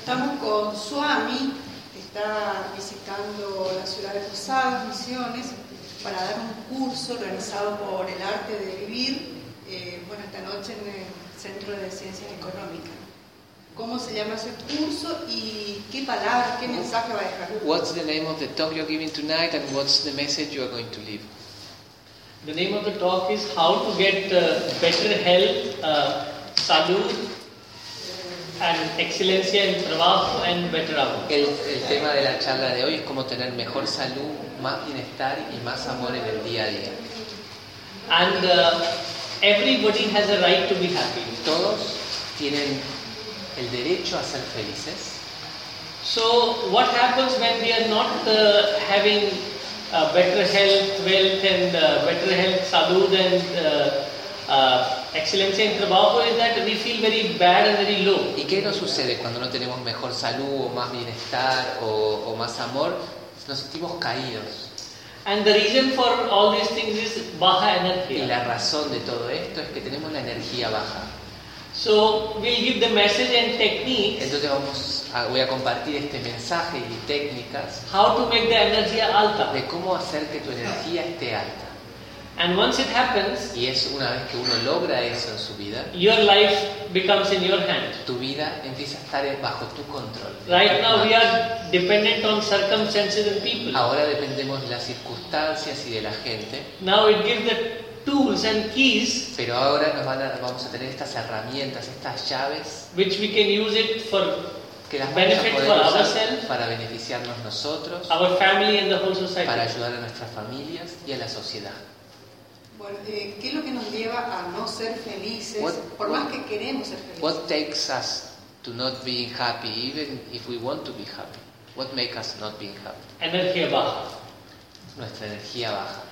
Estamos con Swami, que está visitando la ciudad de Posadas, Misiones, para dar un curso organizado por el Arte de Vivir, esta noche en el Centro de Ciencias Económicas. ¿Cómo se llama ese curso y qué palabras, qué mensaje va a dejar? What's the name of the talk you're giving tonight, and what's the message you are going to leave? The name of the talk is How to Get Better Health, Salud, and Excelencia en Trabajo and Better Amor. El tema de la charla de hoy es cómo tener mejor salud, más bienestar y más amor en el día a día. And everybody has a right to be happy. Todos tienen el derecho a ser felices. So what happens when we are not having better health, wealth and better health, salud and excelencia en trabajo is that we feel very bad and very low. ¿Y qué nos sucede cuando no tenemos mejor salud o más bienestar o más amor? Nos sentimos caídos. And the reason for all these things is baja Y energía. la razón de todo esto es que tenemos la energía baja. So we'll give the message and techniques Entonces voy a compartir este mensaje y técnicas how to make the energía alta. de cómo hacer que tu energía esté alta. And once it happens, Y es una vez que uno logra eso en su vida, your life becomes in your hand. tu vida empieza a estar bajo tu control. Right now we are dependent on circumstances and people. Ahora dependemos de las circunstancias y de la gente, Now it gives the tools and keys pero ahora vamos a tener estas herramientas, estas llaves which we can use it for que las vamos a benefit poder for usar ourselves, para beneficiarnos nosotros, our family and the whole society. para ayudar a nuestras familias y a la sociedad. Bueno, ¿qué es lo que nos lleva a no ser felices, por más que queremos ser felices? What takes us to not being happy, even if we want to be happy? What makes us not being happy? Energía baja. Nuestra energía baja.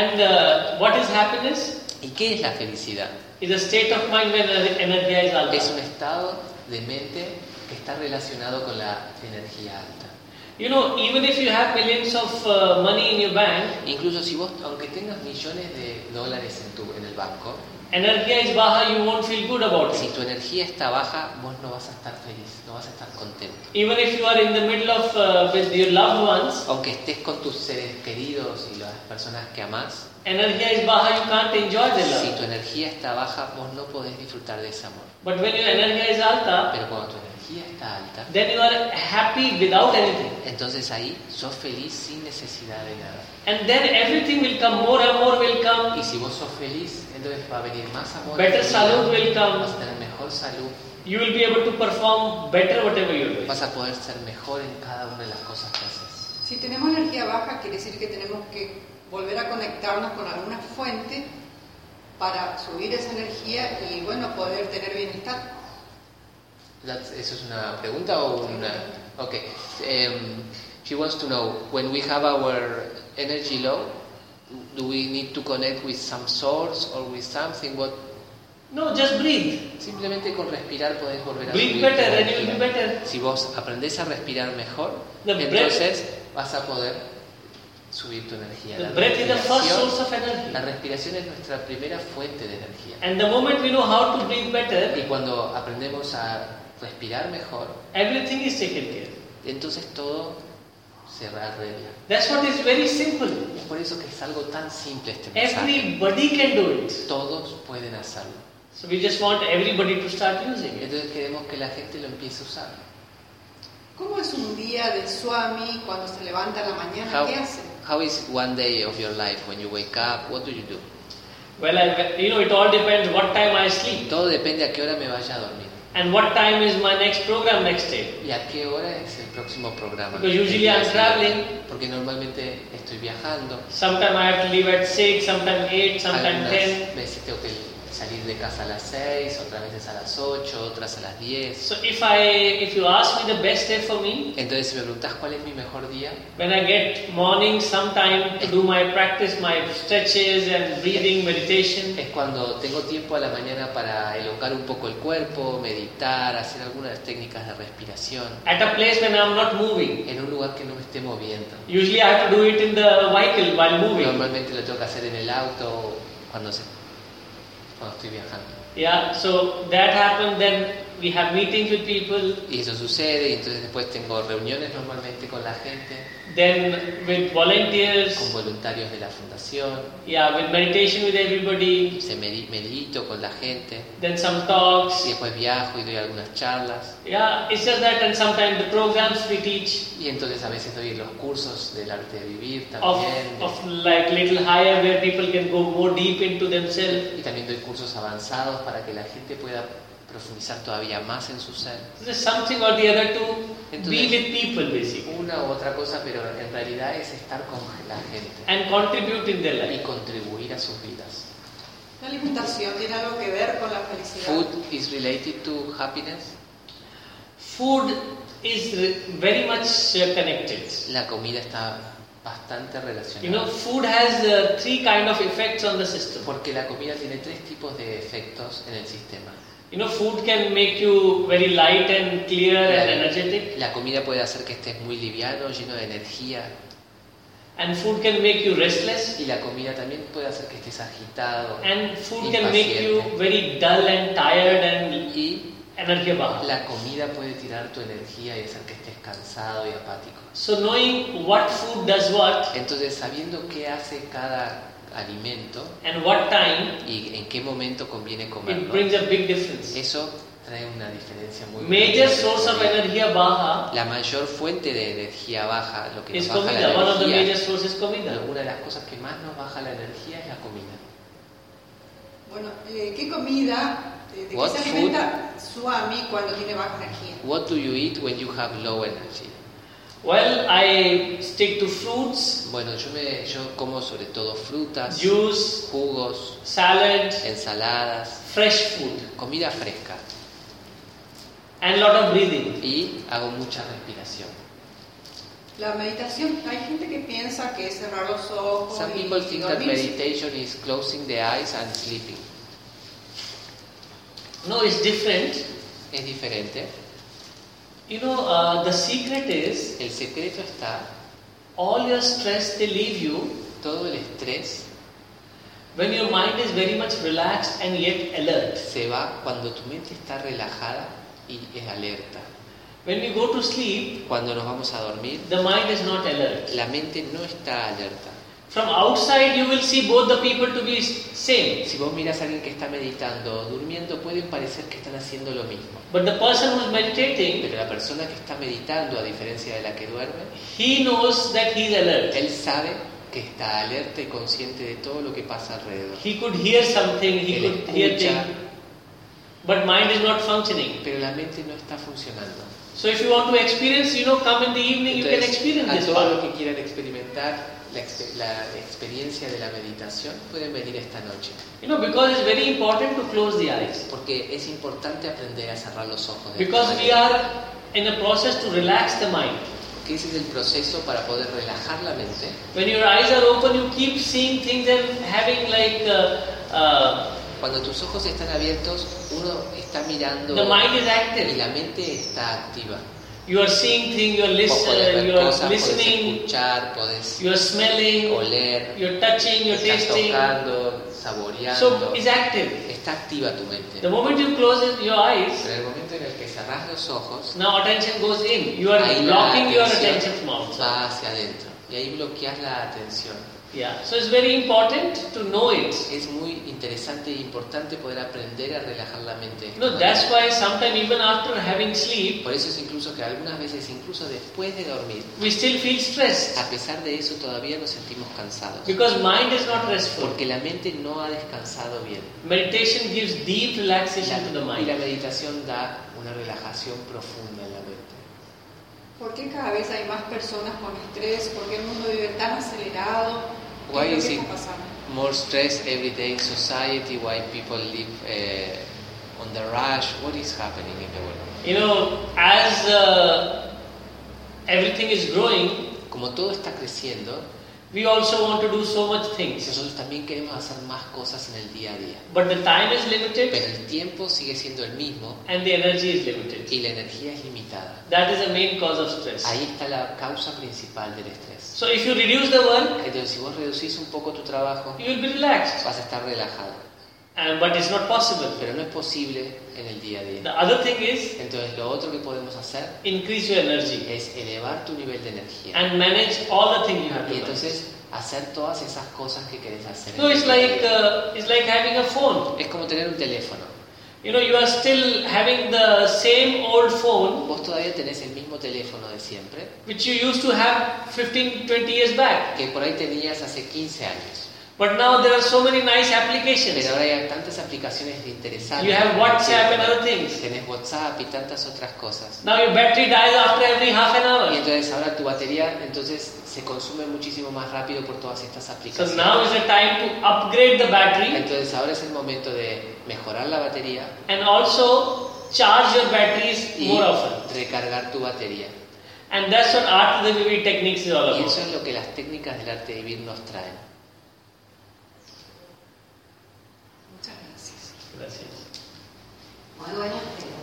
And what is happiness? ¿Y qué es la felicidad? Is a state of mind when energía is alta. Es un estado de mente que está relacionado con la energía alta. You know, even if you have millions of money in your bank, Incluso si vos, aunque tengas millones de dólares en el banco, energía is baja, you won't feel good about si it. tu energía está baja, vos no vas a estar feliz, no vas a estar contento. Even if you are in the middle of with your loved ones, Aunque estés con tus seres queridos y las personas que amás, energía is baja, you can't enjoy the si love. tu energía está baja, vos no podés disfrutar de ese amor. But when your energía is alta, Pero cuando tu energía está alta, then you are happy without anything. entonces ahí sos feliz sin necesidad de nada. And then everything will come, more and more will come. Y si vos sos feliz, entonces va a venir más amor. Better a tu vida, salud will come. Vas a tener mejor salud. You will be able to perform better whatever you're doing. Vas a poder ser mejor en cada una de las cosas que haces. Si tenemos energía baja, quiere decir que tenemos que volver a conectarnos con alguna fuente para subir esa energía y, poder tener bienestar. ¿Eso es una pregunta o una...? Okay. She wants to know, when we have our energy low, do we need to connect with some source or with something? What? No, just breathe. Simplemente con respirar podés volver a Breathe subir tu better and you will be energía. better. Si vos aprendés a respirar mejor, The entonces vas a poder subir tu energía. The breath is the first source of energy. La respiración es nuestra primera fuente de energía. And the moment we know how to breathe better, Y cuando aprendemos a respirar mejor, everything is taken care. entonces todo se arregla. That's what is very simple. Es por eso que es algo tan simple este mensaje. Everybody can do it. Todos pueden hacerlo. So we just want everybody to start using it. Entonces queremos que la gente lo empiece a usar. ¿Cómo ¿Cómo es un día de Swami cuando se levanta a la mañana? How, ¿Qué hace? how is one day of your life when you wake up? What do you do? Well, it all depends what time I sleep Todo depende a qué hora me vaya a dormir and what time is my next program next day. y a qué hora es el próximo programa. Because usually I'm traveling. Porque normalmente estoy viajando. Sometimes I have to leave at 6, sometimes 8, sometimes Algunas 10. veces tengo que salir de casa a las 6, otras veces a las 8, otras a las 10. So if you ask me the best day for me, Entonces si me preguntas cuál es mi mejor día, when I get morning some time to do my practice, my stretches and breathing meditation, es cuando tengo tiempo a la mañana para elongar un poco el cuerpo, meditar, hacer algunas técnicas de respiración, at a place when I'm not moving. en un lugar que no me esté moviendo. Usually I have to do it in the vehicle while moving. Normalmente lo tengo que hacer en el auto cuando estoy viajando. Yeah, so that happens then we have meetings with people, Y eso sucede, y entonces después tengo reuniones normalmente con la gente, then with volunteers, con voluntarios de la fundación, yeah, with meditation with everybody, medito con la gente, then some talks. y después viajo y doy algunas charlas, Yeah, it's just that, and sometimes the programs we teach y entonces a veces doy los cursos del arte de vivir of también, like little higher where people can go more deep into themselves. y también doy cursos avanzados para que la gente pueda profundizar todavía más en su ser. There's something or the other to be Entonces, with people basically una u otra cosa, pero en realidad es estar con la gente and contribute in their y life. contribuir a sus vidas. ¿La alimentación tiene algo que ver con la felicidad? Food is related to happiness. Food is very much connected. La comida está bastante You know, relacionada. food has three kind of effects on the system. Porque la comida tiene tres tipos de efectos en el sistema. You know, food can make you very light and clear and energetic, La comida puede hacer que estés muy liviano, lleno de energía. and food can make you restless, Y la comida también puede hacer que estés agitado. and food can make you very dull and tired and Y energy baja. la comida puede tirar tu energía y hacer que estés cansado y apático. So knowing what food does what Entonces, sabiendo qué hace cada alimento and what time, y en qué momento conviene it comerlo, brings a big difference. eso trae una diferencia muy Major grande. source of energy baja La mayor fuente de energía baja, lo que is nos baja comida. la One of the major energía, sources is comida. una de las cosas que más nos baja la energía es la comida. Bueno, ¿qué comida, de qué What se alimenta Swami cuando tiene baja energía? What do you eat when you have low energy? Well, I stick to fruits, Bueno, yo como sobre todo frutas, juice, jugos, salad, ensaladas, fresh food, comida fresca and lot of breathing. y hago mucha respiración. La meditación, hay gente que piensa que es cerrar los ojos Some y people think that dormirse. meditation is closing the eyes and sleeping. No, it's different. Es diferente. You know, the secret is El secreto está, all your stress they leave you todo el estrés when your mind is very much relaxed and yet alert. se va cuando tu mente está relajada y es alerta. When we go to sleep, Cuando nos vamos a dormir, the mind is not alert. la mente no está alerta. From outside, you will see both the people to be same. Si vos miras a alguien que está meditando o durmiendo, pueden parecer que están haciendo lo mismo. But the person who's meditating, Pero la persona que está meditando, a diferencia de la que duerme, he knows that he's alert. él sabe que está alerta y consciente de todo lo que pasa alrededor. He could hear something, he Él could hear escucha, things, but mind is not functioning. pero la mente no está funcionando. So if you want to experience, come in the evening, you can Entonces, experience a this todos los part. que quieran experimentar la experiencia de la meditación, pueden venir esta noche. Because it's very important to close the eyes. Porque es importante aprender a cerrar los ojos. De Because esta we manera. are in a process to relax the mind. Que ese es el proceso para poder relajar la mente. When your eyes are open, you keep seeing things and having like Cuando tus ojos están abiertos, uno está mirando the mind is y active. la mente está activa. You are seeing things, you are Vos podés ver you are cosas, podés listening, escuchar, podés you are smelling, oler, you are touching, you are estás tasting. tocando, saboreando. So it's active. Está activa tu mente. The moment you close your eyes, Pero en el momento en el que cerrás los ojos, now attention goes in. You are ahí blocking your la attention atención from outside. va hacia adentro. Y ahí bloqueas la atención. Yeah. So it's very important to know it. Es muy interesante e importante poder aprender a relajar la mente. That's why sometimes even after having sleep, Por eso es incluso que algunas veces, incluso después de dormir, we still feel stressed a pesar de eso todavía nos sentimos cansados. because mind is not restful. Porque la mente no ha descansado bien. Meditation gives deep relaxation to the Y mind. la meditación da una relajación profunda en la mente. ¿Por qué cada vez hay más personas con estrés? ¿Por qué el mundo vive tan acelerado? ¿Qué Why es lo is que it está pasando? more stress every day in society? Why people live on the rush? What is happening in the world? As everything is growing, Como todo está creciendo, we also want to do so much things. nosotros también queremos hacer más cosas en el día a día. But the time is Pero limited el tiempo sigue siendo el mismo and the energy is limited. y la energía es limitada. That is the main cause of stress. Ahí está la causa principal del estrés. So if you reduce the work, Entonces, si vos reducís un poco tu trabajo, you will be relaxed. vas a estar relajado. But it's not possible. pero no es posible en el día a The día. other thing is Entonces lo otro que podemos hacer increase your energy es elevar tu nivel de energía and manage all the things you have to y manage. entonces hacer todas esas cosas que querés hacer. So it's like having a phone. Es como tener un teléfono. You know, you are still having the same old phone Vos todavía tenés el mismo teléfono de siempre which you used to have 15, 20 years back. que por ahí tenías hace 15 años. But now there are so many nice applications. Pero ahora hay tantas aplicaciones interesantes. You have WhatsApp and other things. Tenés WhatsApp y tantas otras cosas. Now your battery dies after every half an Y hour. entonces ahora tu batería se consume muchísimo más rápido por todas estas So aplicaciones. now is the time to upgrade the battery Entonces ahora es el momento de mejorar la batería and also charge your batteries y more often. recargar tu batería. And that's what Art of the Vivir techniques is all Y about. eso es lo que las técnicas del arte de vivir nos traen. Muchas gracias. Gracias. Muy buenas.